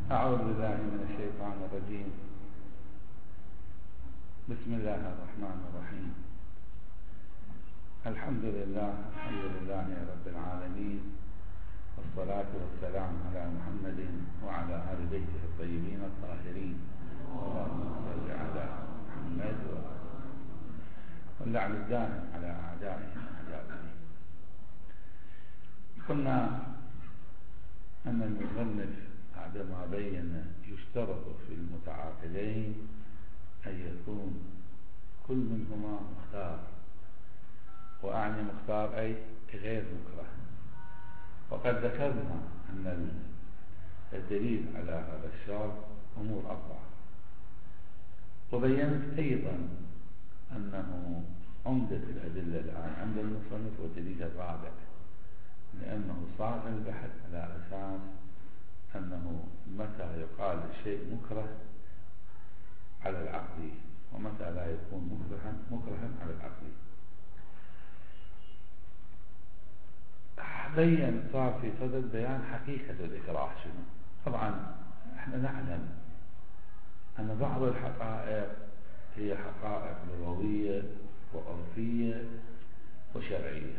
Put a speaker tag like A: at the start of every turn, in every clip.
A: أعوذ بالله من الشيطان الرجيم. بسم الله الرحمن الرحيم. الحمد لله رب العالمين، والصلاة والسلام على محمد وعلى آل بيته الطيبين الطاهرين. اللهم صل على محمد واللعن الدائم على أعدائهم أعدائهم. قلنا أن المصنف بعدما بين يشترط في المتعاقدين أن يكون كل منهما مختار، وأعني مختار أي غير مكره. وقد ذكرنا أن الدليل على هذا الشرط أمور أربعة، وبينت أيضا أنه عمدة الأدلة الآن عند المصنف والدليل الرابع، لأنه صار البحث على أساس أنه متى يقال الشيء مكره على العقل ومتى لا يكون مكرها على العقل. صار في صدد بيان حقيقة الإكراه شنو. طبعا احنا نعلم أن بعض الحقائق هي حقائق لغوية وعرفية وشرعية،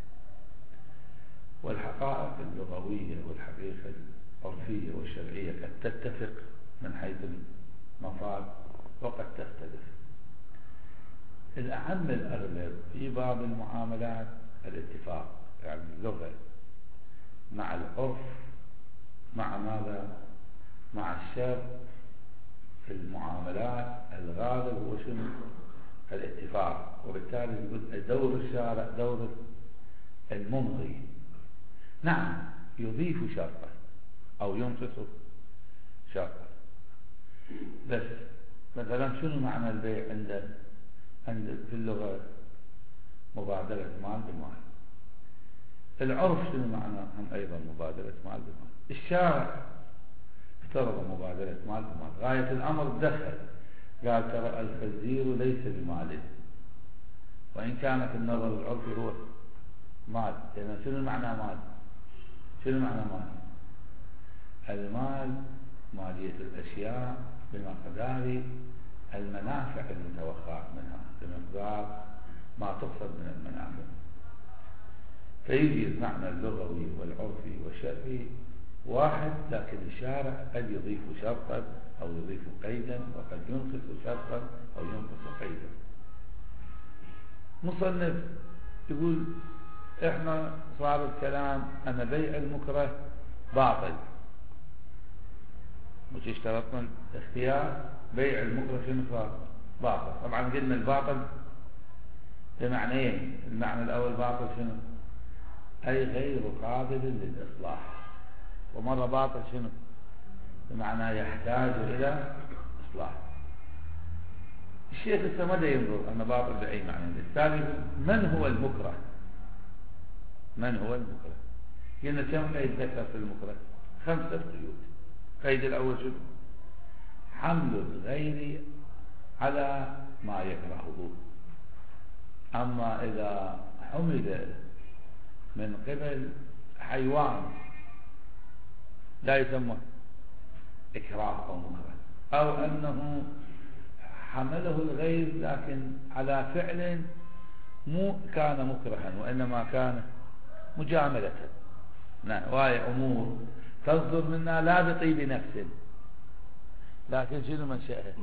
A: والحقائق اللغوية والحقيقة العرفية والشرعية قد تتفق من حيث المفاد وقد تختلف. الأهم الأغلب في باب المعاملات الاتفاق، يعني اللغة مع العرف مع ماذا؟ مع الشرع. في المعاملات الغالب هو شنو؟ الاتفاق. وبالتالي يقول دور الشارع دور الممضي. نعم يضيف شرطا أو ينقص شرطا، بس مثلا شنو معنى البيع عند في اللغة؟ مبادلة مال بمال. العرف شنو معنى؟ هم أيضا مبادلة مال بمال. الشارع افترض مبادلة مال بمال. غاية الأمر دخل قال ترى الخنزير ليس بمال، وإن كان في النظر العرفي هو مال. لأن شنو معنى مال؟ شنو معنى مال؟ المال مالية الأشياء بمقدار المنافع المتوقعة منها، بمقدار ما تقصد من المنافع. فيجي المعنى اللغوي والعرفي والشرعي واحد، لكن الشارع قد يضيف شرطا أو يضيف قيدا، وقد ينقص شرطا أو ينقص قيدا. مصنف يقول احنا صار الكلام أن بيع المكره باطل، مش اشترطنا الاختيار. بيع المكره شنو صار؟ باطل. طبعا قلنا الباطل بمعنيين. المعنى الأول باطل شنو؟ أي غير قابل للإصلاح. ومرة باطل شنو؟ بمعنى يحتاج إلى إصلاح. الشيخ لسه ما ينظر أن باطل بأي معنى. الثاني من هو المكره؟ من هو المكره؟ قلنا كم قيد ذكر في المكره؟ 5 قيود. قيد الأول شنو؟ حمل الغير على ما يكرهه. أما إذا حمل من قبل حيوان لا يسمى إكراه أو مكره، أو أنه حمله الغير لكن على فعل مو كان مكرها وإنما كان مجاملة. وهي أمور تصدر منا لا بطيب نفس، لكن شنو منشأها؟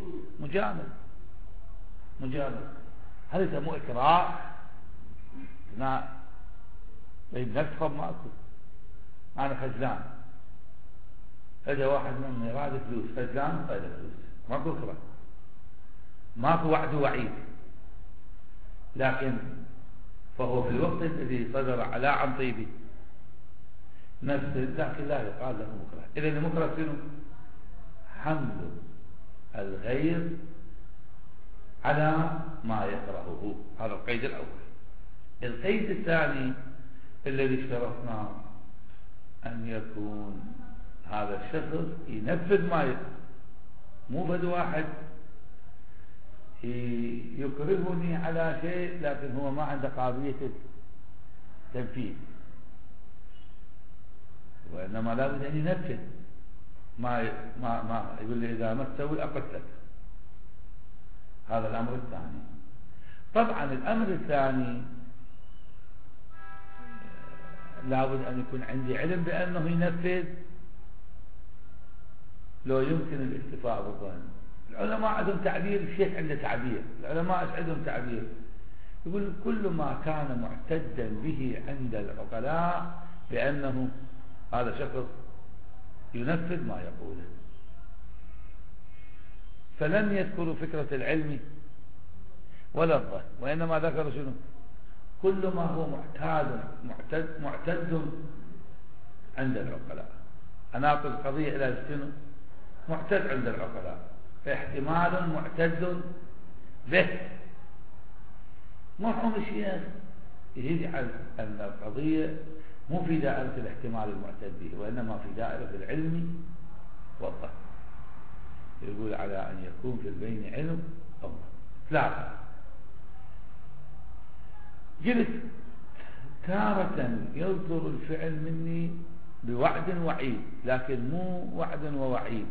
A: مجاملة. هل يسموه إكراه؟ لا، بين نفسهم ماكو. أنا خزان، اجى واحد مني راد فلوس، خزان طيب فلوس، ماكو إكراه، ماكو وعد ووعيد، لكن فهو في الوقت الذي صدر على عن طيبه نفسه، لكن لا يقال له مكره. إذا المكره شنو؟ حمل الغير على ما يكرهه. هذا القيد الأول. القيد الثاني الذي اشترطناه أن يكون هذا الشخص ينفذ ما يكره، مو بد واحد يكرهني على شيء لكن هو ما عنده قابلية التنفيذ، وإنما لا بد أن ينفذ. ما يقول لي إذا ما تسوي أقتلك. هذا الأمر الثاني. طبعا الأمر الثاني لابد أن يكون عندي علم بأنه ينفذ، لو يمكن الاكتفاء بالظن. العلماء عندهم تعبير، الشيخ عنده تعبير، العلماء عندهم تعبير، يقول كل ما كان معتدا به عند العقلاء بأنه هذا شخص ينفذ ما يقوله. فلم يذكروا فكرة العلم ولا الظن، وإنما ذكروا شنو؟ كل ما هو معتد عند العقلاء. أناقل القضية إلى شنو؟ معتد عند العقلاء، احتمال معتد به. مرحوم الشيخ يجعل أن القضية مو في دائرة الاحتمال المعتد به، وإنما في دائرة العلم والظن. يقول على أن يكون في البين علم أو ظن. ثلاثة، جلس تارة يصدر الفعل مني بوعد وعيد، لكن مو وعد ووعيد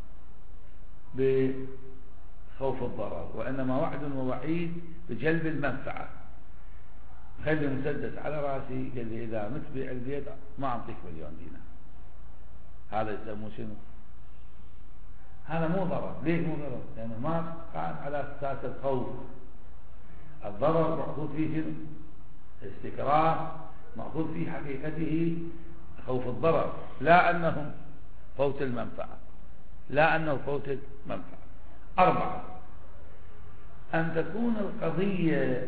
A: بخوف الضرر، وإنما وعد ووعيد بجلب المنفعة. خلي مسدس على راسي، قال لي إذا مت بيع البيت ما أعطيك مليون دينار. هذا يسموه شنو؟ هذا مو ضرر. ليش مو ضرر؟ لأنه ما قائم على أساس الخوف. الضرر مأخوذ فيه شنو؟ استكراه، مأخوذ في حقيقته خوف الضرر، لا أنه فوت المنفعة، لا أنه فوت المنفعة. أربعة، أن تكون القضية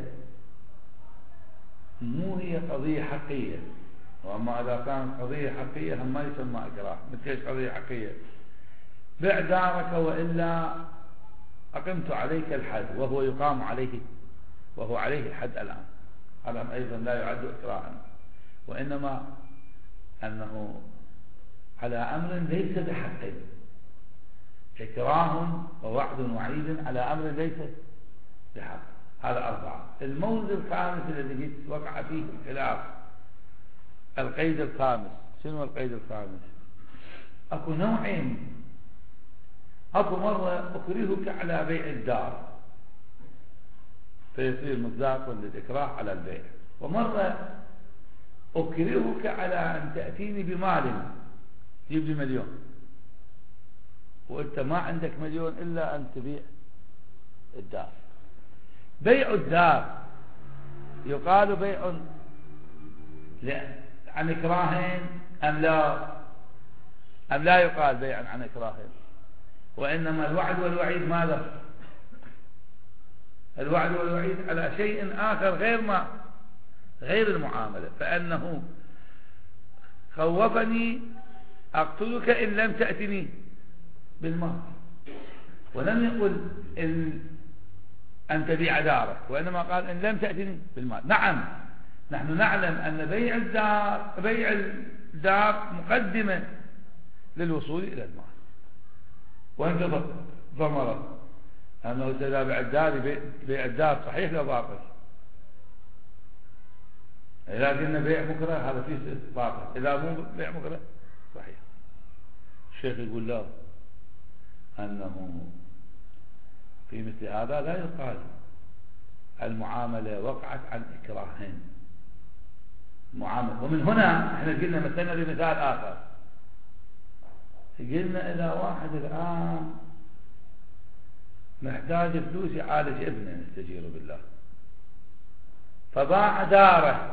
A: مو هي قضية حقية، وأما إذا كانت قضية حقية هم ما يسمى إكراه. مثل قضية حقية؟ بع دارك وإلا أقمت عليك الحد، وهو يقام عليه، وهو عليه الحد الآن. هذا أيضا لا يعد إكراها، وإنما أنه على أمر ليس بحق. إكراه ووعد وعيد على أمر ليس بحق. هذا أربعة. الموضع الخامس الذي وقع فيه الخلاف، القيد الخامس. شنو القيد الخامس؟ أكو نوعين. أكو مرة أكرهك على بيع الدار فيصير مصداق للإكراه على البيع، ومرة أكرهك على أن تأتيني بمال، جيب لي مليون، وأنت ما عندك مليون إلا أن تبيع الدار. بيع الدار يقال بيع عن إكراه أم لا يقال بيع عن إكراه؟ وإنما الوعد والوعيد ماذا؟ الوعد والوعيد على شيء آخر غير المعاملة. فأنه خوفني أقتلك إن لم تأتني بالمال، ولم يقل أن تبيع دارك، وإنما قال إن لم تأتني بالمال. نعم، نحن نعلم أن بيع الدار مقدمة للوصول إلى المال، وأنت ضمرت أنه إذا بيع الدار صحيح لا باطل. إذا قلنا بيع مكره هذا فيه باطل، إذا مو بيع مكره صحيح. الشيخ يقول لا، أنه في مثل هذا لا يقال المعاملة وقعت عن إكراهين معاملة. ومن هنا احنا قلنا مثلا بمثال آخر، قلنا إذا واحد الآن محتاج فلوس يعالج ابنه نستجير بالله، فباع داره،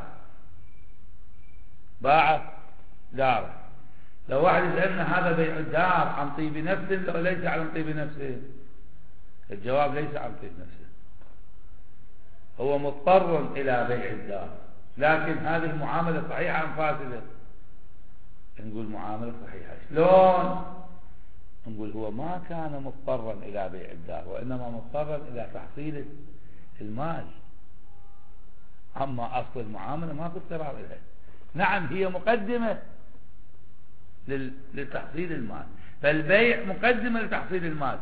A: لو واحد يسألنا هذا بيع الدار عن طيب نفسه أو ليس عن طيب نفسه؟ الجواب ليس عن طيب نفسه، هو مضطر إلى بيع الدار، لكن هذه المعاملة صحيحة أم فاسدة؟ نقول معاملة صحيحة. شلون؟ نقول هو ما كان مضطرا إلى بيع الدار، وإنما مضطرا إلى تحصيل المال. أما أصل المعاملة ما في اضطرار إليه. نعم هي مقدمة لتحصيل المال، فالبيع مقدمة لتحصيل المال.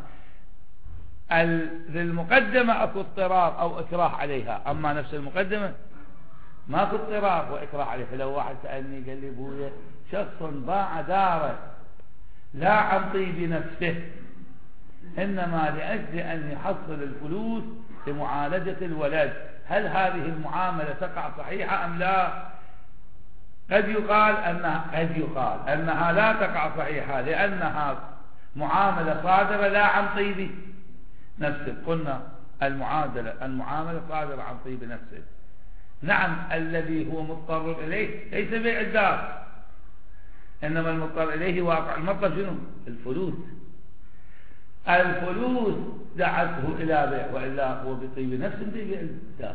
A: للمقدمة أكو اضطرار أو إكراه عليها، أما نفس المقدمة ما في اضطرار وإكراه عليها. لو واحد سألني قال لي بويا شخص باع داره لا عن طيب نفسه، إنما لأجل أن يحصل الفلوس لمعالجة الولد. هل هذه المعاملة تقع صحيحة أم لا؟ قد يقال أنها لا تقع صحيحة، لأنها معاملة صادرة لا عن طيب نفسه. قلنا المعاملة صادرة عن طيب نفسه. نعم، الذي هو مضطر إليه ليس بيع الدار، إنما المضطر إليه واقع المطلب شنو؟ الفلوس دعته إلى بيع، وإلا هو بطيب نفس يبيع الدار،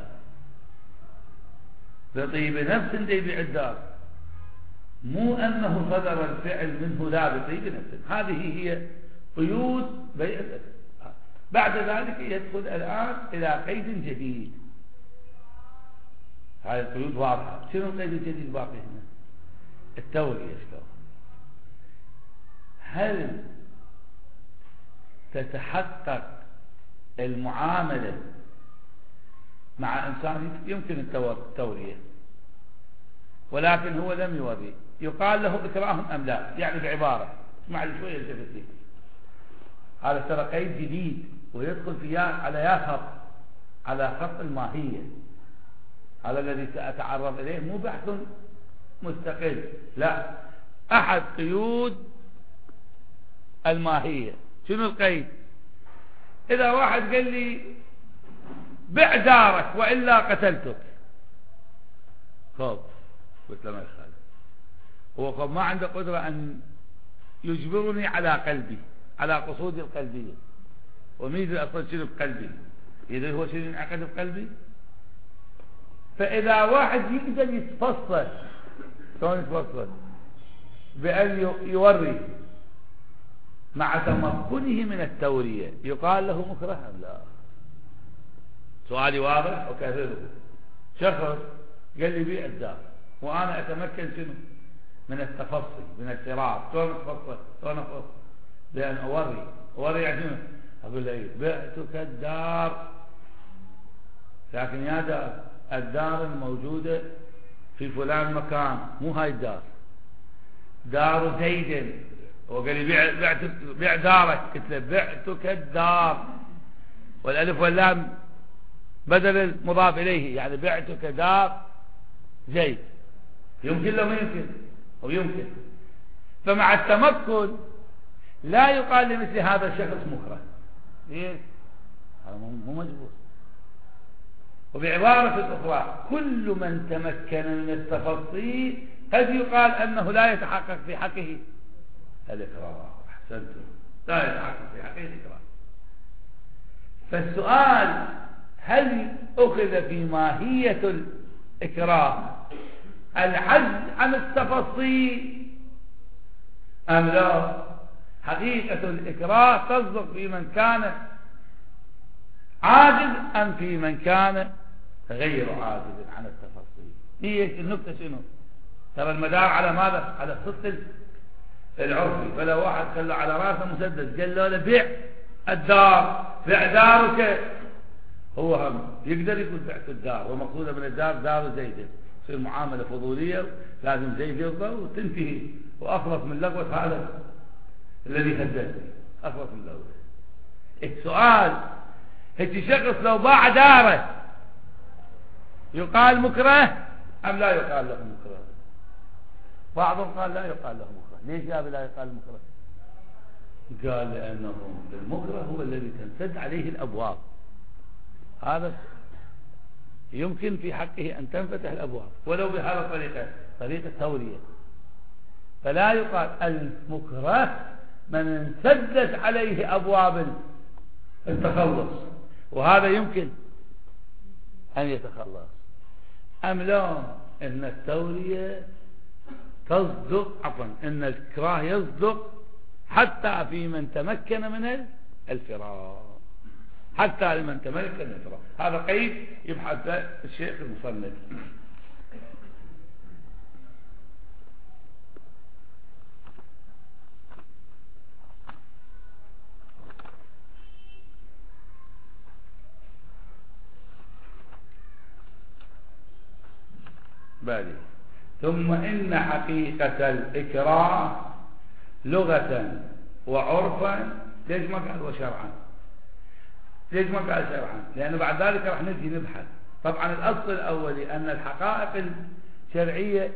A: بطيب نفس يبيع الدار، مو أنه صدر الفعل منه لا بطيب نفس. هذه هي قيود بيع الدار. بعد ذلك يدخل الآن إلى قيد جديد. هذه القيود واضحة. شنو القيد الجديد باقي هنا؟ التورية. هل تتحقق المعاملة مع إنسان يمكن التورية ولكن هو لم يوري، يقال له إكراه أم لا؟ يعني بعبارة اسمع لي شوية التفسير. هذا ترى قيد جديد ويدخل فيه على خط الماهية. هذا الذي سأتعرض إليه مو بحث مستقل، لا، أحد قيود الماهية. شنو القيد؟ إذا واحد قال لي بع دارك وإلا قتلتك، خب قلت له ما يخالف، هو خب ما عنده قدرة أن يجبرني على قلبي، على قصودي القلبية، وميزة أصلا شنو بقلبي؟ إذا هو شنو ينعقد بقلبي. فإذا واحد يقدر يتفصل، شلون يتفصل؟ بأن يوري مع تمكنه من التورية، يقال له مكره أم لا؟ سؤالي واضح وكثير. شخص قال لي بيع الدار وأنا أتمكن شنو؟ من التفصل، من الشراء. شلون أتفصل؟ شلون أفصل؟ بأن أوري يعني شنو؟ أقول له إيه؟ بعتك الدار، لكن يا دار الدار الموجودة في فلان مكان، مو هاي الدار، دار زيد. وقال لي بيع دارك، قلت له بعتك الدار، والالف واللام بدل المضاف اليه، يعني بعتك دار زيد. يمكن له ما يمكن؟ او يمكن. فمع التمكن لا يقال لمثل هذا الشخص مكره. ليش؟ هذا مو مجبور. وبعبارة أخرى، كل من تمكن من التفصيل قد يقال أنه لا يتحقق في حقه الإكراه. أحسنتم، لا يتحقق في حقه الإكراه. فالسؤال، هل أخذ في ماهية الإكراه العجز عن التفصيل أم لا؟ حقيقة الإكراه تصدق في من كان عاجز أم في من كان غير عاجز عن التفصيل. هي النكتة شنو؟ ترى المدار على ماذا؟ على الصدق العرفي. فلو واحد خلى على راسه مسدس قال له بيع الدار، بيع دارك، هو هم يقدر يقول بعت الدار، ومقصوده من الدار دار زيد، تصير معاملة فضولية، لازم زيد يرضى وتنتهي، وأخلص من لغوة هذا الذي هددني، أخلص من لغوة. السؤال، هيك شخص لو باع داره يقال مكره أم لا يقال له مكره؟ بعضهم قال لا يقال له مكره. ليش يا لا يقال مكره؟ قال لأنه المكره هو الذي تنسد عليه الأبواب، هذا يمكن في حقه أن تنفتح الأبواب ولو بهذا الطريقة، طريقة تورية. فلا يقال المكره من انسدت عليه أبواب التخلص، وهذا يمكن أن يتخلص. أم لا؟ إن التورية تصدق، عفوا، إن الإكراه يصدق حتى في من تمكن من الفرار، حتى لمن تمكن من الفرار. هذا قيد يبحث الشيخ المصنف. بالي. ثم إن حقيقة الإكراه لغة وعرفا، ليش ما قال وشرعا؟ ليش ما قال شرعا؟ لأنه بعد ذلك راح نجي نبحث. طبعا الأصل الأولي أن الحقائق الشرعية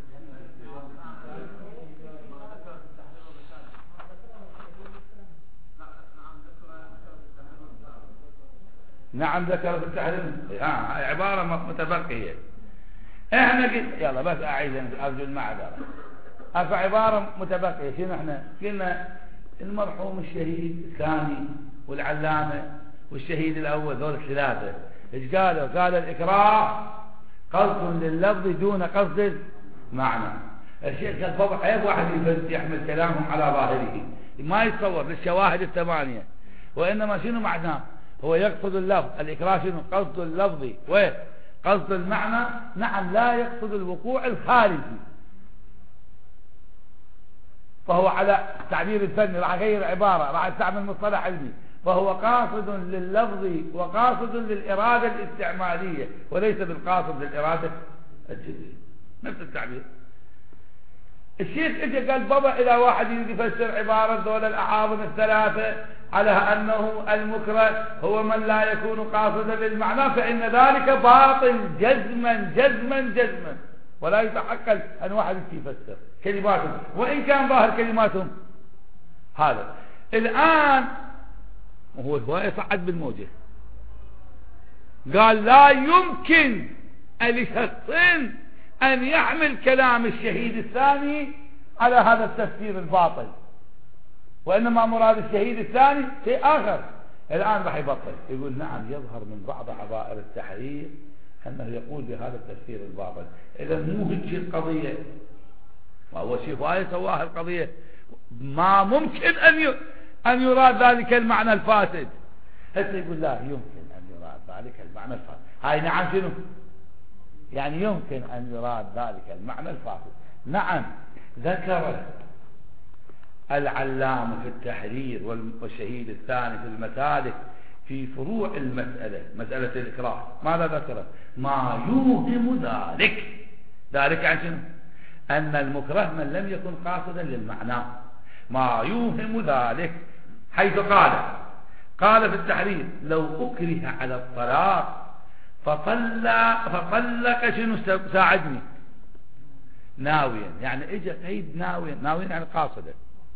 A: نعم ذكر في التحريم، عبارة متبقية. احنا يلا بس اعيد ارجو المعذرة. عبارة متبقية. شنو احنا قلنا؟ المرحوم الشهيد الثاني والعلامة والشهيد الاول، ذول الثلاثة ايش قالوا؟ قال الإكراه قصد لللفظ دون قصد المعنى. الشيخ قال بابا عيب واحد يحمل كلامهم على ظاهره، ما يتصور للشواهد الثمانية، وإنما شنو معناه؟ هو يقصد اللفظ. الإكراه شنو؟ قصد اللفظ وقصد المعنى. نعم، لا يقصد الوقوع الخارجي. فهو على التعبير الفني راح يغير عبارة، راح يستعمل مصطلح علمي، فهو قاصد لللفظ وقاصد للإرادة الاستعمالية، وليس بالقاصد للإرادة الجزئية. نفس التعبير. الشيخ اجى قال بابا إذا واحد يريد يفسر عبارة دول الأعاظم الثلاثة على أنه المكره هو من لا يكون قاصدا للمعنى، فإن ذلك باطل جزما جزما جزما، ولا يتحقق أن واحد يفسر كلماتهم وإن كان ظاهر كلماتهم هذا. الآن هو يصعد بالموجة، قال لا يمكن لشخص أن يحمل كلام الشهيد الثاني على هذا التفسير الباطل، وإنما مراد الشهيد الثاني شيء آخر. الآن راح يبطل يقول نعم يظهر من بعض عبائر التحرير أنه يقول بهذا التفسير الباطل. إذا مو هيك القضية، ما هو شيء فاي سواها القضية، ما ممكن أن يراد ذلك المعنى الفاسد. حتى يقول لا يمكن أن يراد ذلك المعنى الفاسد. هاي نعم شنو يعني؟ يمكن أن يراد ذلك المعنى الفاسد. نعم ذكر العلامة في التحرير والشهيد الثاني في المسالك في فروع المسألة، مسألة الإكراه، ماذا ذكر؟ ما يوهم ذلك عن شنو؟ أن المكره من لم يكن قاصدا للمعنى. ما يوهم ذلك، حيث قال في التحرير لو أكره على الطلاق فطلق شنو؟ ساعدني ناويا، يعني اجى قيد ناويا يعني قاصدا.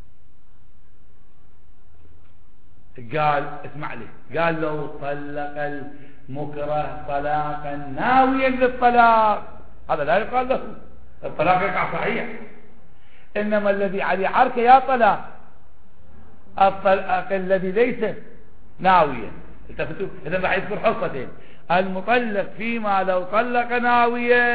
A: قال اسمع لي، قال لو طلق المكره طلاقا ناويا للطلاق، هذا لا يقال له الطلاق يقع صحيح. انما الذي عليه حركه يا طلاق الطلاق الذي ليس ناويا. التفتوا اذا راح يذكر حصتين: المطلق فيما لو طلق ناويا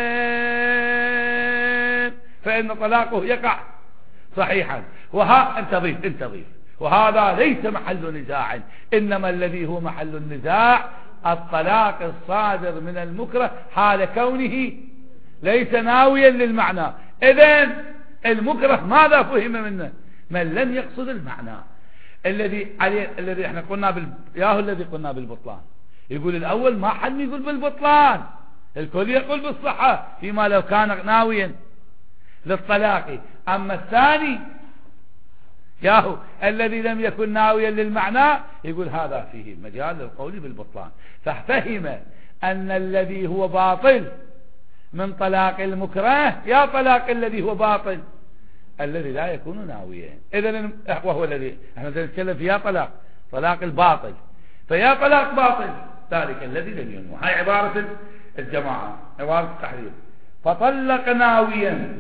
A: فإن طلاقه يقع صحيحا. انت ضيف وهذا ليس محل نزاع، إنما الذي هو محل النزاع الطلاق الصادر من المكره حال كونه ليس ناويا للمعنى. إذن المكره ماذا فهم منه؟ من لم يقصد المعنى الذي احنا قلنا الذي قلنا بالبطلان. يقول الأول ما حد يقول بالبطلان، الكل يقول بالصحة فيما لو كان ناويا للطلاق. أما الثاني ياهو الذي لم يكن ناويا للمعنى يقول هذا فيه مجال للقول بالبطلان. ففهم أن الذي هو باطل من طلاق المكره يا طلاق الذي هو باطل الذي لا يكون ناويا. إذن وهو الذي احنا نتكلم في يا طلاق الباطل، فيا طلاق باطل ذلك الذي لم ينوي. هاي عبارة الجماعة، عبارة التحرير. فطلق ناويا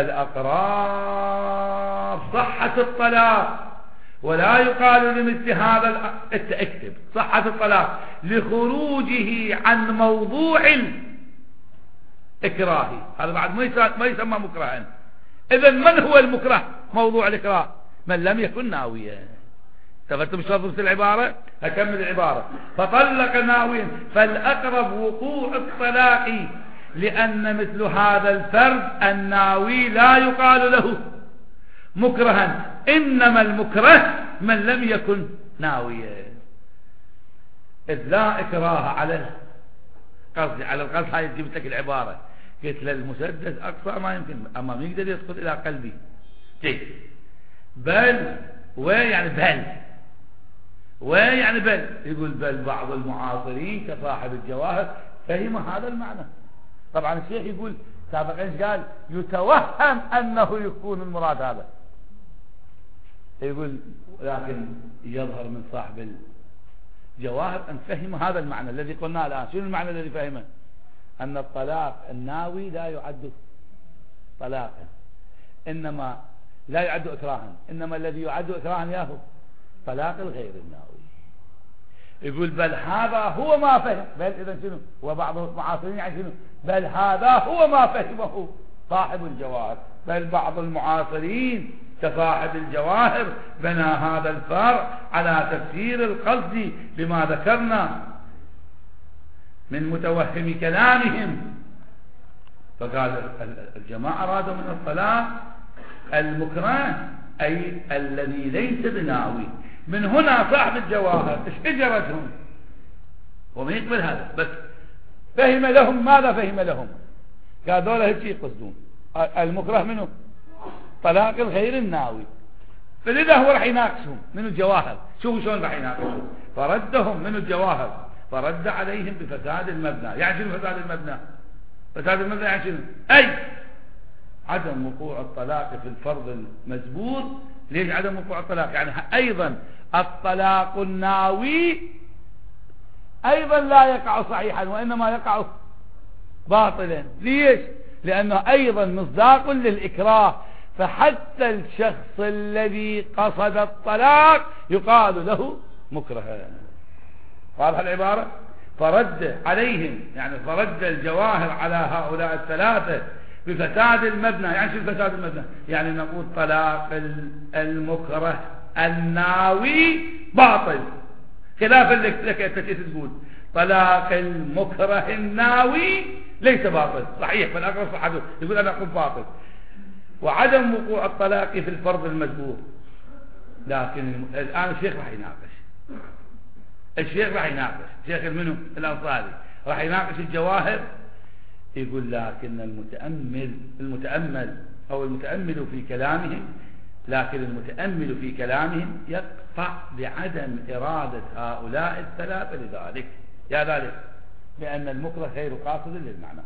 A: فالأقرار صحة الطلاق، ولا يقال لمثل هذا اكتب صحة الطلاق لخروجه عن موضوع الإكراه. هذا بعد ما يسمى مكرها. إذن من هو المكره موضوع الإكراه؟ من لم يكن ناويا. تفتم شرط العبارة. أكمل العبارة: فطلق ناويا فالأقرب وقوع الطلاق، لأن مثل هذا الفرد الناوي لا يقال له مكرها، إنما المكره من لم يكن ناويا. إذ لا إكراه على القصد. هاي جبت لك العبارة، قلت للمسدس أقصى ما يمكن، أما ما يقدر يدخل إلى قلبي. جيد. بل ويعني بل ويعني بل، يقول بل بعض المعاصرين كصاحب الجواهر فهم هذا المعنى. طبعا الشيخ يقول سابقا ايش قال؟ يتوهم انه يكون المراد هذا، يقول لكن يظهر من صاحب الجواهر ان فهم هذا المعنى الذي قلناه الان. شنو المعنى الذي فهمه؟ ان الطلاق الناوي لا يعد طلاقا، انما لا يعد اكراها، انما الذي يعد اكراها ياهو طلاق الغير الناوي. يقول بل هذا هو ما فهم، بل اذا شنو؟ وبعض المعاصرين يعني شنو؟ بل هذا هو ما فهمه صاحب الجواهر، بل بعض المعاصرين كصاحب الجواهر بنى هذا الفرع على تفسير القصد بما ذكرنا من متوهم كلامهم، فقال الجماعة أرادوا من الطلاق المكره أي الذي ليس بناوي. من هنا صاحب الجواهر ايش اجرتهم وما يقبل هذا، بس فهم لهم ماذا فهم لهم؟ قال دولة هيك يقصدون المكره منه طلاق الغير الناوي، فلذا هو راح يناقشهم من الجواهر. شوفوا شلون راح يناقشهم، فردهم من الجواهر فرد عليهم بفساد المبنى. يعني شنو فساد المبنى؟ فساد المبنى يعني شنو؟ أي عدم وقوع الطلاق في الفرض المزبور. ليش عدم وقوع الطلاق؟ يعني أيضا الطلاق الناوي أيضا لا يقع صحيحا وإنما يقع باطلا. ليش؟ لأنه أيضا مصداق للإكراه، فحتى الشخص الذي قصد الطلاق يقال له مكره. واضح العبارة؟ فرد عليهم يعني فرد الجواهر على هؤلاء الثلاثة بفساد المبنى. يعني شو فساد المبنى؟ يعني نقول طلاق المكره الناوي باطل، خلاف لك انت تقول طلاق المكره الناوي ليس باطل صحيح، بل اقرب صحته يقول انا اقول باطل. وعدم وقوع الطلاق في الفرض المجبور. لكن الان الشيخ راح يناقش، الشيخ راح يناقش، الشيخ منه الانصاري راح يناقش الجواهر. يقول لكن المتأمل أو المتأمل في كلامهم، لكن المتأمل في كلامهم يقطع بعدم إرادة هؤلاء الثلاثة لذلك، يا ذلك بأن المكره غير قاصد للمعنى.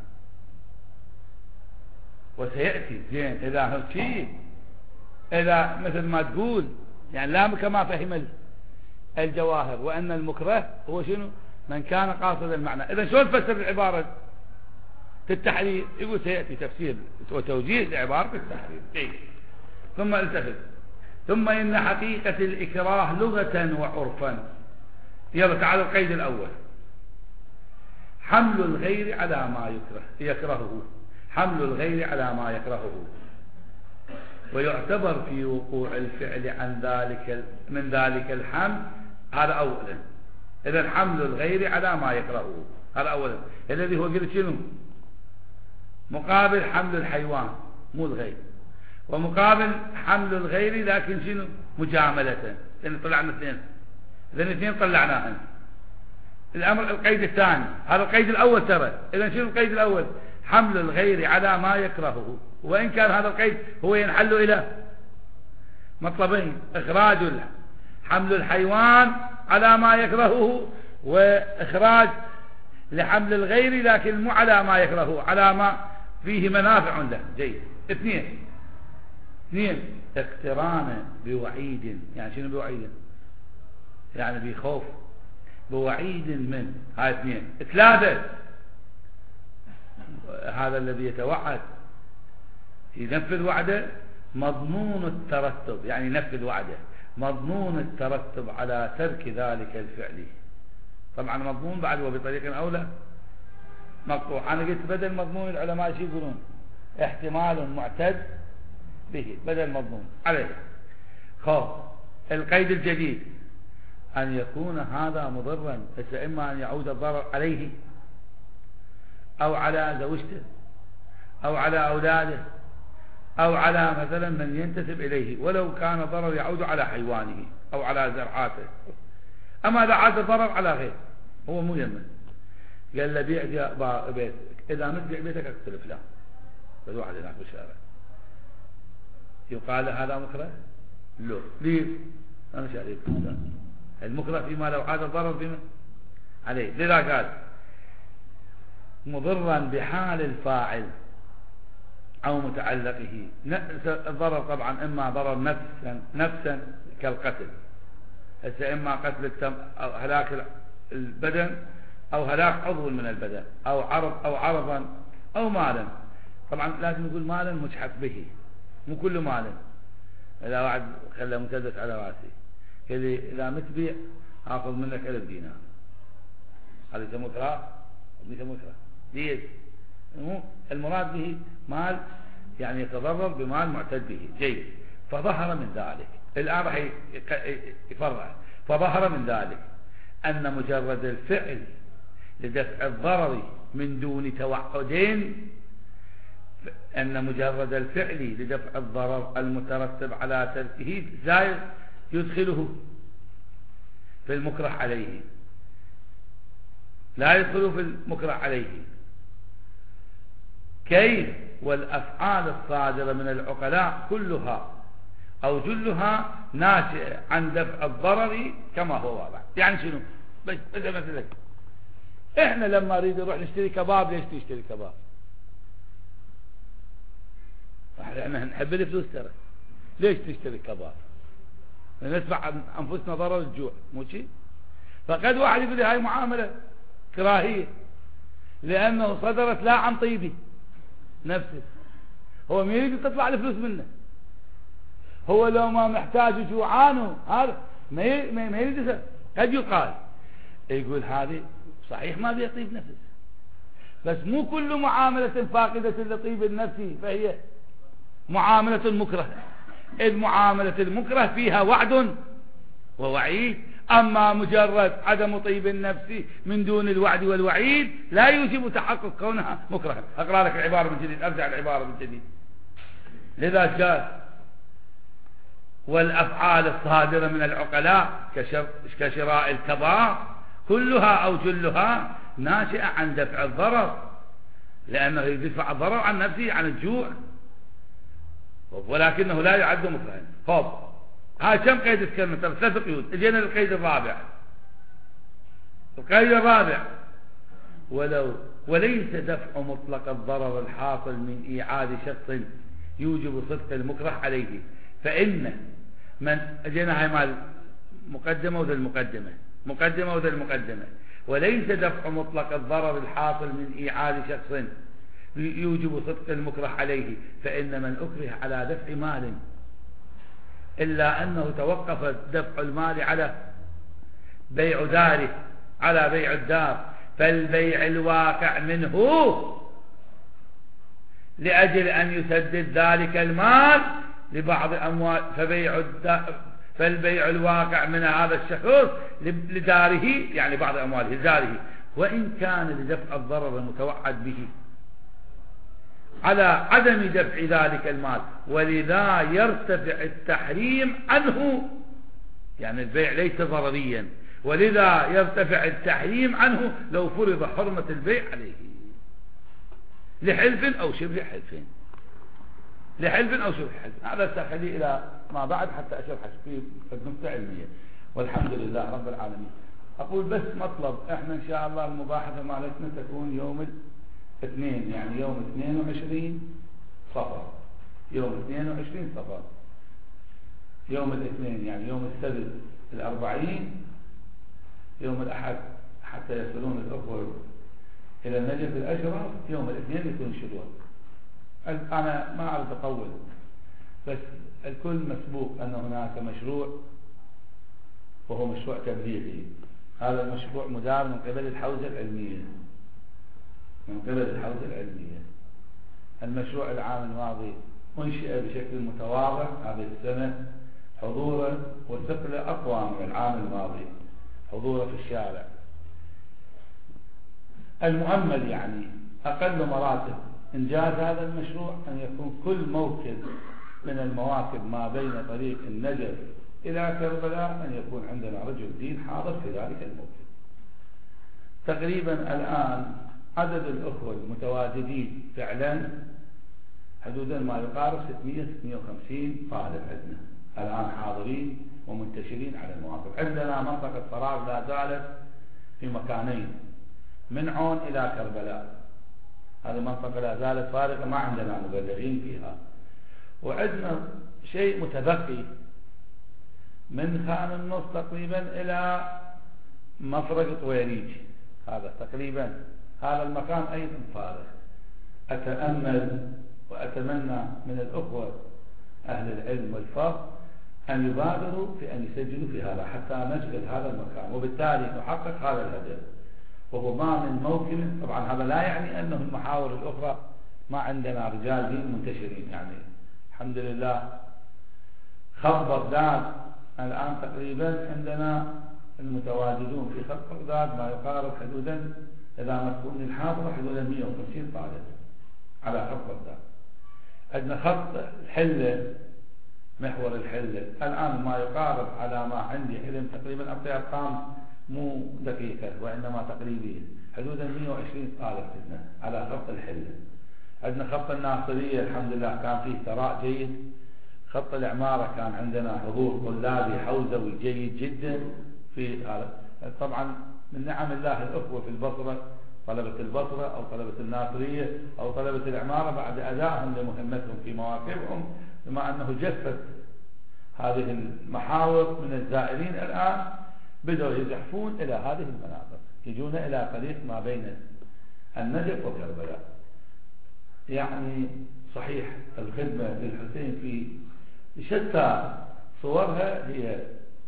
A: وسيأتي زين إذا شيء إذا مثل ما تقول يعني لا كما فهم الجواهر وأن المكره هو شنو؟ من كان قاصد المعنى. إذا شلون تفسر العبارة في التحرير؟ يقول سيأتي تفسير وتوجيه لعبارة التحرير. ثم التفت ثم إن حقيقة الإكراه لغة وعرفا. يلا تعالوا القيد الأول، حمل الغير على ما يكرهه، حمل الغير على ما يكرهه، ويعتبر في وقوع الفعل عن ذلك من ذلك الحمل. هذا أولا. إذا حمل الغير على ما يكرهه هذا أولا، الذي هو قلت شنو؟ مقابل حمل الحيوان مو الغير، ومقابل حمل الغير لكن شنو؟ مجاملة. لأن طلعنا اثنين، لأن اثنين طلعناهم. الأمر القيد الثاني، هذا القيد الأول ترى. إذا شنو القيد الأول؟ حمل الغير على ما يكرهه، وإن كان هذا القيد هو ينحل إلى مطلبين: إخراج حمل الحيوان على ما يكرهه، وإخراج لحمل الغير لكن مو على ما يكرهه، على ما فيه منافع له. جيد. اثنين اقتران بوعيد. يعني شنو بوعيد؟ يعني بخوف، بوعيد من. هاي اثنين. ثلاثة، هذا الذي يتوعد ينفذ وعده مضمون الترتب، يعني ينفذ وعده مضمون الترتب على ترك ذلك الفعل. طبعا مضمون بعد وبطريق أولى مقطوع. أنا قلت بدل مضمون العلماء شو يقولون؟ احتمال معتد به بدل مضمون عليه. خوف. القيد الجديد أن يكون هذا مضرا، فإما أن يعود الضرر عليه أو على زوجته أو على أولاده أو على مثلا من ينتسب إليه، ولو كان ضرر يعود على حيوانه أو على زرعاته. أما إذا عاد الضرر على غير هو مو يمن. قال له بيع بيتك، إذا مت بيع بيتك أقتل فلان، بس واحد هناك بالشارع، يقال هذا مكره؟ له ليه؟ أنا شارك المكره فيما لو عاد الضرر بما عليه. لذا قال مضرا بحال الفاعل أو متعلقه. الضرر طبعا إما ضرر نفسا كالقتل، إما قتل أو هلاك البدن أو هلاك عضو من البدن أو عرضا أو مالا. طبعا لازم نقول مالا مجحف به، مو كل مالا. إذا واحد خلى مسدس على راسي كذي إذا متبيع أخذ منك 1000 دينار، هذا يسموه كراء؟ يسموه كراء. ليش؟ المراد به مال يعني يتضرر بمال معتد به. جيد. فظهر من ذلك الآن راح يفرع. فظهر من ذلك أن مجرد الفعل لدفع الضرر من دون توعدين، أن مجرد الفعل لدفع الضرر المترتب على تركه زائد يدخله في المكره عليه، لا يدخله في المكره عليه. كيف؟ والأفعال الصادرة من العقلاء كلها أو جلها ناشئة عن دفع الضرر كما هو واضح. يعني شنو؟ بس مثلا احنا لما نريد نروح نشتري كباب، ليش تشتري كباب؟ احنا نحب الفلوس ترى. ليش تشتري كباب؟ ندفع انفسنا ضرر الجوع، مو شيء؟ فقد واحد يقول لي هاي معاملة كراهية لأنه صدرت لا عن طيبه نفسه، هو ما يريد تطلع الفلوس منه، هو لو ما محتاج جوعانه هذا ما يريد. قد يقول هذه صحيح ما بيطيب نفسه، بس مو كل معاملة فاقدة لطيب النفس فهي معاملة مكره. المعاملة المكره فيها وعد ووعيد، أما مجرد عدم طيب النفس من دون الوعد والوعيد لا يوجب تحقق كونها مكره. أقرأ لك العبارة من جديد، أرجع العبارة من جديد. لذا قال والأفعال الصادرة من العقلاء كشراء الكبار كلها أو جلها ناشئة عن دفع الضرر، لأنه يدفع الضرر عن نفسه عن الجوع، ولكنه لا يعد مكرها. خب هاي كم قيد الكلمة؟ 3 قيود. اجينا للقيد الرابع. القيد الرابع وليس دفع مطلق الضرر الحاصل من إيعاد شخص يوجب صدق المكره عليه، فإن من اجينا هاي مال مقدمة وذا المقدمة وليس دفع مطلق الضرر الحاصل من إيعاد شخص يوجب صدق المكره عليه، فإن من أكره على دفع مال إلا أنه توقف دفع المال على بيع داره، على بيع الدار، فالبيع الواقع منه لأجل أن يسدد ذلك المال لبعض أموال، فالبيع الواقع من هذا الشخص لداره يعني بعض أمواله داره، وإن كان لدفع الضرر المتوعد به على عدم دفع ذلك المال، ولذا يرتفع التحريم عنه. يعني البيع ليس ضرريا، ولذا يرتفع التحريم عنه لو فرض حرمة البيع عليه لحلف أو شبه حلف، هذا سأخليه إلى ما بعد حتى أشرح فيه نقطة علمية. والحمد لله رب العالمين. أقول بس مطلب، احنا إن شاء الله المباحثة مالتنا تكون يوم الاثنين، يعني يوم 22 صفر، يوم الاثنين يعني يوم السبت 40، يوم الأحد حتى يصلون الأخوة إلى النجف الأشرف، يوم الاثنين يكون شروع. أنا ما أعرف أطول، بس الكل مسبوق أن هناك مشروع وهو مشروع تبليغي. هذا المشروع مدار من قبل الحوزة العلمية. المشروع العام الماضي أنشئ بشكل متواضع هذه السنة، حضوره وثقله أقوى من العام الماضي، حضوره في الشارع. المؤمل يعني أقل مراتب إنجاز هذا المشروع أن يكون كل موكب من المواكب ما بين طريق النجف إلى كربلاء أن يكون عندنا رجل دين حاضر في ذلك الموكب. تقريبا الآن عدد الأخوة المتواجدين فعلا حدودا ما يقارب 600-650 طالب عندنا. الآن حاضرين ومنتشرين على المواقف. عندنا منطقة فراغ لا زالت في مكانين، من عون إلى كربلاء، هذه منطقة لا زالت فارغة، ما عندنا مبلغين فيها. وعندنا شيء متبقي من خان النص تقريبا إلى مفرق طويريج، هذا تقريبا هذا المكان أيضا فارغ. أتأمل وأتمنى من الأخوة أهل العلم والفضل أن يبادروا في أن يسجلوا في هذا حتى نشغل هذا المكان، وبالتالي نحقق هذا الهدف. وهو ما من موكب، طبعا هذا لا يعني أنه المحاور الأخرى ما عندنا رجال دين منتشرين، يعني الحمد لله. خط بغداد الآن تقريبا عندنا المتواجدون في خط بغداد ما يقارب حدودا، إذا ما تكون الحاضرة حدودا 150 طالب على خط بغداد. عندنا خط الحلة، محور الحلة الآن ما يقارب على ما عندي علم تقريبا، أعطي أرقام مو دقيقة وإنما تقريبية، حدود 120 طالب عندنا على خط الحلة. عندنا خط الناصرية الحمد لله كان فيه ثراء جيد. خط العمارة كان عندنا حضور طلابي حوزوي جيد جدا في هذا. طبعا من نعم الله الأخوة في البصرة، طلبة البصرة أو طلبة الناصرية أو طلبة العمارة بعد أدائهم لمهمتهم في مواقفهم، بما أنه جفت هذه المحاور من الزائرين الآن بدأوا يزحفون إلى هذه المناطق، يجون إلى طريق ما بين النجف وكربلاء. يعني صحيح الخدمة للحسين في شتى صورها هي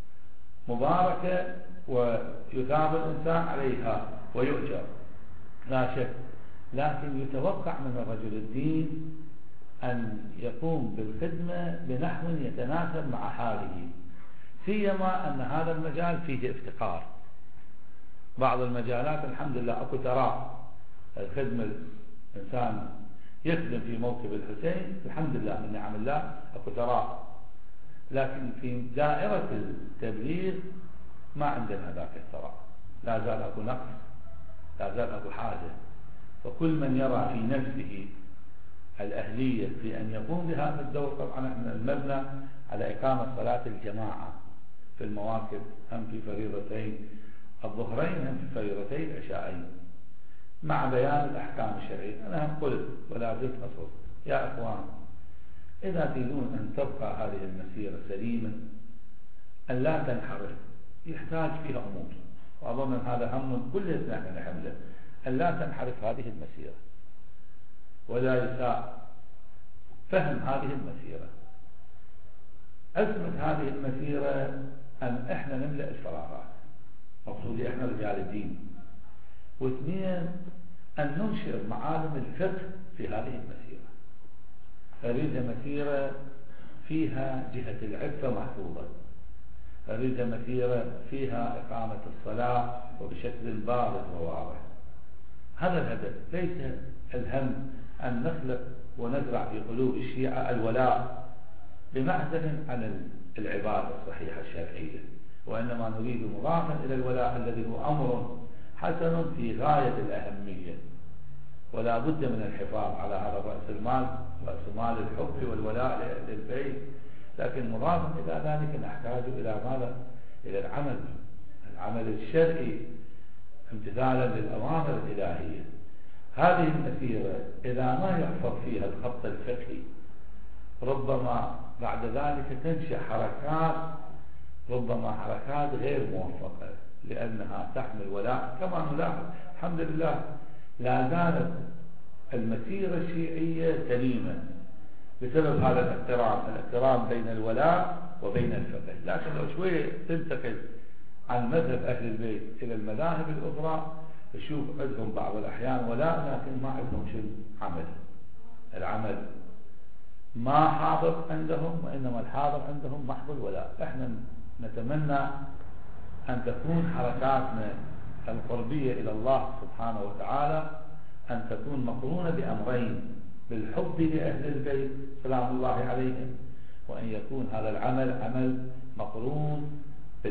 A: مباركة ويثاب الإنسان عليها ويؤجر لا شك، لكن يتوقع من رجل الدين أن يقوم بالخدمة بنحو يتناسب مع حاله، سيما أن هذا المجال فيه افتقار. بعض المجالات الحمد لله أكو تراء الخدمة، الإنسان يخدم في موكب الحسين الحمد لله من نعم الله أكو تراء، لكن في دائرة التبليغ ما عندنا ذاك التراء، لا زال أكو نقص، لا زال أكو حاجة. فكل من يرى في نفسه الأهلية في أن يقوم بهذا الدور، طبعا احنا المبنى على إقامة صلاة الجماعة في المواكب، هم في فريضتين الظهرين هم في فريضتين العشاءين، مع بيان الأحكام الشرعية. أنا هم قلت ولا زلت أصل يا أخوان، إذا تريدون أن تبقى هذه المسيرة سليما أن لا تنحرف، يحتاج فيها أمور، وأظن أن هذا هم كل إثناء نحمله، أن لا تنحرف هذه المسيرة، ولا يساء فهم هذه المسيرة. أزمة هذه المسيرة أن إحنا نملأ الفراغات، مقصودي إحنا رجال الدين، واثنين أن ننشر معالم الفقه في هذه المسيرة. أريد مسيرة فيها جهة العفة محفوظة، أريد مسيرة فيها إقامة الصلاة وبشكل بارد وواضح. هذا الهدف، ليس الهم أن نخلق ونزرع في قلوب الشيعة الولاء بمعزل عن العبادة الصحيحة الشرعية، وإنما نريد مضافا إلى الولاء الذي هو أمر حسن في غاية الأهمية، ولا بد من الحفاظ على هذا رأس المال، رأس مال الحب والولاء لأهل البيت. لكن مضافا إلى ذلك نحتاج إلى ماذا؟ إلى العمل الشرعي امتثالا للأوامر الإلهية. هذه المسيرة إذا ما يحفظ فيها الخط الفقهي ربما بعد ذلك تنشأ حركات، ربما حركات غير موفقة، لأنها تحمل ولاء. كما نلاحظ الحمد لله لا زالت المسيرة الشيعية سليمة بسبب هذا الاحترام بين الولاء وبين الفقه. لكن لو شوية تنتقل عن مذهب أهل البيت إلى المذاهب الأخرى تشوف عندهم بعض الأحيان ولاء، لكن ما عندهم عمل. العمل ما حاضر عندهم، وإنما الحاضر عندهم محض الولاء. احنا نتمنى أن تكون حركاتنا القربية إلى الله سبحانه وتعالى أن تكون مقرونة بأمرين: بالحب لأهل البيت سلام الله عليهم، وأن يكون هذا العمل عمل مقرون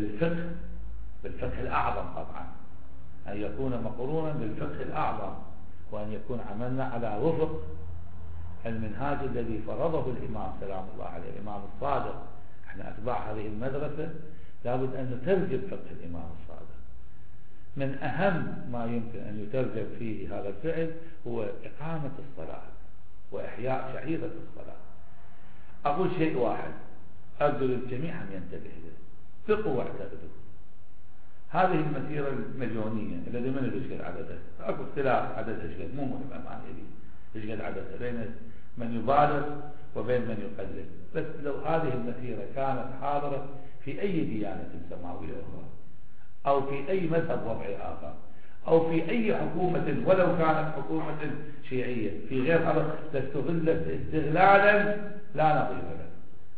A: بالفقه الأعظم، طبعا أن يكون مقرونا بالفقه الأعظم، وأن يكون عملنا على وفق المنهاج الذي فرضه الإمام سلام الله عليه، الإمام الصادق احنا أتباع هذه المدرسة لابد أن نترجم فقه الإمام الصادق. من أهم ما يمكن أن يترجم فيه هذا الفعل هو إقامة الصلاة وإحياء شعيرة الصلاة. أقول شيء واحد أرجو للجميع أن ينتبه له، ثقوا واعتقدوا. هذه المسيرة المليونية الذي من يشكل عددها، أكو اختلاف عددها شكل، مو مهم أمان يلي يشكل عددها بين من يبالغ وبين من يقلل. بس لو هذه المسيرة كانت حاضرة في أي ديانة سماوية أخرى أو في أي مذهب وضعي آخر أو في أي حكومة ولو كانت حكومة شيعية في غير هذا لاستغلت استغلالا لا نظير له.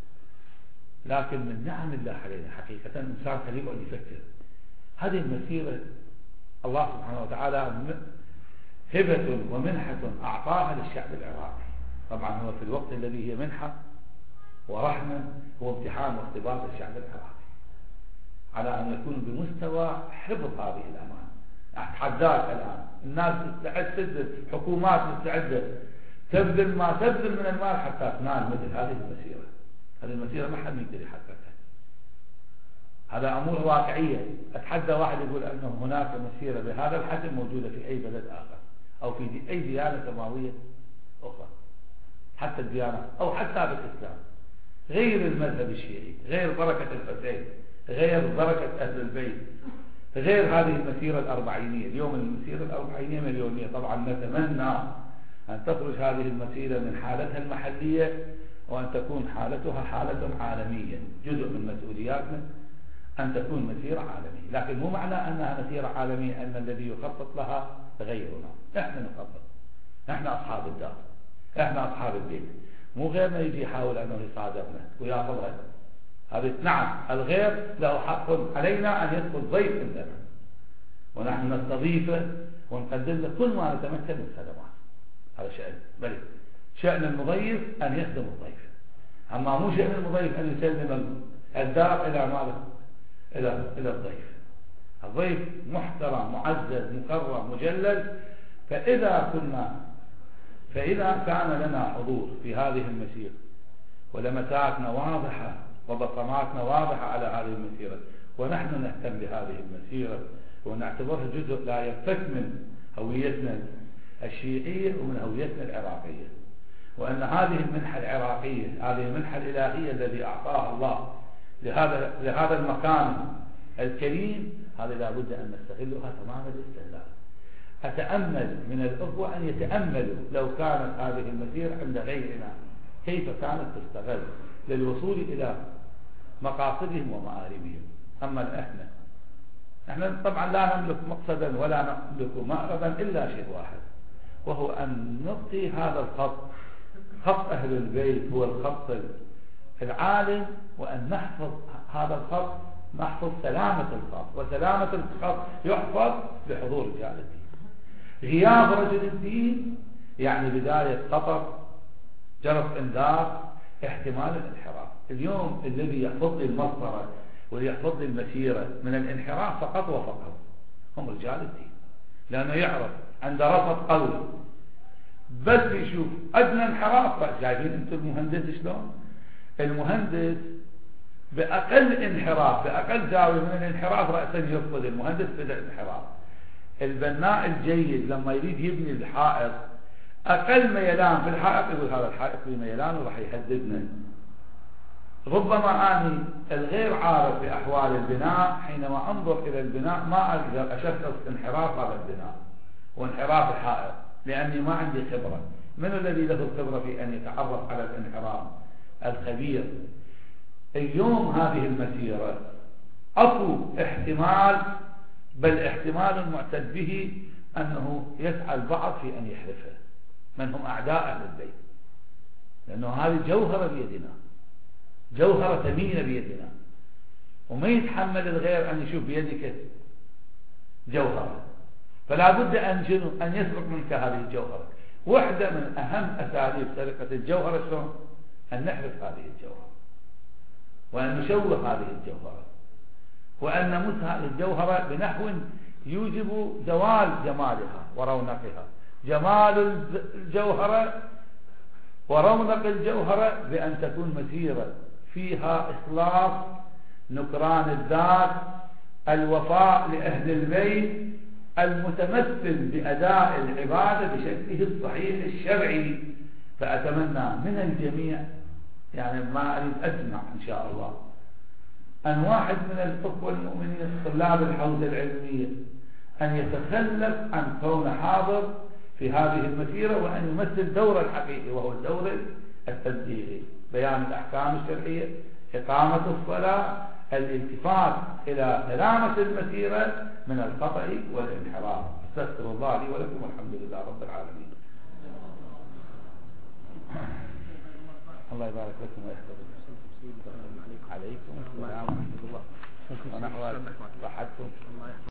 A: لكن من نعم الله علينا حقيقة الإنسان خليه يقعد يفكر. هذه المسيرة الله سبحانه وتعالى هبة ومنحة أعطاها للشعب العراقي. طبعا هو في الوقت الذي هي منحة ورحمة هو امتحان واختبار للشعب العراقي على أن يكون بمستوى حفظ هذه الأمان. أتحداك الآن الناس مستعدة تبذل، حكومات مستعدة تبذل ما تبذل من المال حتى تنال مثل هذه المسيرة. هذه المسيرة ما حد يقدر يحققها. هذا أمور واقعية. أتحدى واحد يقول أنه هناك مسيرة بهذا الحجم موجودة في أي بلد آخر أو في أي ديانة سماوية أخرى، حتى الديانة أو حتى بالإسلام، غير المذهب الشيعي، غير بركة الحسين، غير بركة أهل البيت، غير هذه المسيرة الأربعينية. اليوم المسيرة الأربعينية مليونية. طبعا نتمنى أن تخرج هذه المسيرة من حالتها المحلية وأن تكون حالتها حالة عالمية. جزء من مسؤولياتنا أن تكون مسيرة عالمية، لكن مو معنى أنها مسيرة عالمية أن الذي يخطط لها غيرنا. إحنا نخطط، إحنا أصحاب الدار، إحنا أصحاب البيت، مو غيرنا يجي يحاول أنه يصادرنا ويأخذها. هذا نعم الغير له حق علينا أن يدخل ضيف عندنا ونحن نستضيفه ونقدم له كل ما نتمكن من الخدمات. هذا شأن، بل شأن المضيف أن يخدم الضيف، أما مو شأن المضيف أن يسلم الدار إلى ماذا؟ إلى الضيف. الضيف محترم معزز مكرم مجلل. فإذا كان لنا حضور في هذه المسيرة ولمساتنا واضحة وبصماتنا واضحة على هذه المسيرة ونحن نهتم بهذه المسيرة ونعتبرها جزء لا ينفك من هويتنا الشيعية ومن هويتنا العراقية، وأن هذه المنحة العراقية، هذه المنحة الإلهية الذي أعطاها الله لهذا المكان الكريم، هذا لابد أن نستغلها تمام الاستغلال. أتأمل من الأخوة أن يتأملوا لو كانت هذه المسيرة عند غيرنا كيف كانت تستغل للوصول إلى مقاصدهم ومآربهم. أما احنا طبعا لا نملك مقصدا ولا نملك مأربا إلا شيء واحد، وهو أن نبقي هذا الخط، خط أهل البيت هو الخط العالم، وأن نحفظ هذا الخط، نحفظ سلامة الخط، وسلامة الخط يحفظ بحضور رجال الدين. غياب رجل الدين يعني بداية خطر، جرس انذار، احتمال الانحراف. اليوم الذي يحفظ لي المسطرة واللي يحفظ لي المسيرة من الانحراف فقط وفقط هم رجال الدين، لأنه يعرف عند رفض قوي بس يشوف أدنى انحراف. شايفين أنتم المهندس شلون؟ المهندس بأقل انحراف، بأقل زاوية من الانحراف رأسا يرفض المهندس في الانحراف. البناء الجيد لما يريد يبني الحائط أقل ميلان في الحائط يقول هذا الحائط في ميلان وراح يهددنا. ربما أني الغير عارف بأحوال البناء حينما أنظر إلى البناء ما أقدر أشخص انحراف هذا البناء وانحراف الحائط لأني ما عندي خبرة. من الذي له الخبرة في أن يتعرف على الانحراف؟ الخبير. اليوم هذه المسيرة أكو احتمال، بل احتمال المعتد به أنه يسعى البعض في أن يحرفه من هم أعداء أهل البيت، لأنه هذه جوهرة بيدنا، جوهرة ثمينة بيدنا، وما يتحمل الغير أن يشوف بيدك جوهرة، فلا بد أن يسرق منك هذه الجوهرة. واحدة من أهم أساليب سرقة الجوهرة شلون؟ أن نحرف هذه الجوهرة وأن نشوه هذه الجوهرة وأن نمس هذه الجوهرة بنحو يوجب زوال جمالها ورونقها. جمال الجوهرة ورونق الجوهرة بأن تكون مسيرة فيها إخلاص، نكران الذات، الوفاء لأهل البيت، المتمثل بأداء العبادة بشكله الصحيح الشرعي. فأتمنى من الجميع، يعني ما أريد أسمع إن شاء الله أن واحد من الأخوة المؤمنين طلاب الحوزة العلمية أن يتخلف عن كون حاضر في هذه المسيرة، وأن يمثل دور الحقيقي، وهو الدور التبليغي، بيان الأحكام الشرعية، إقامة الصلاة، الالتفات إلى سلامة المسيرة من الخطأ والانحراف. استغفر الله لي ولكم والحمد لله رب العالمين. الله يبارك لكم ويحفظكم. عليكم السلام ورحمة الله. ونحو صحتكم.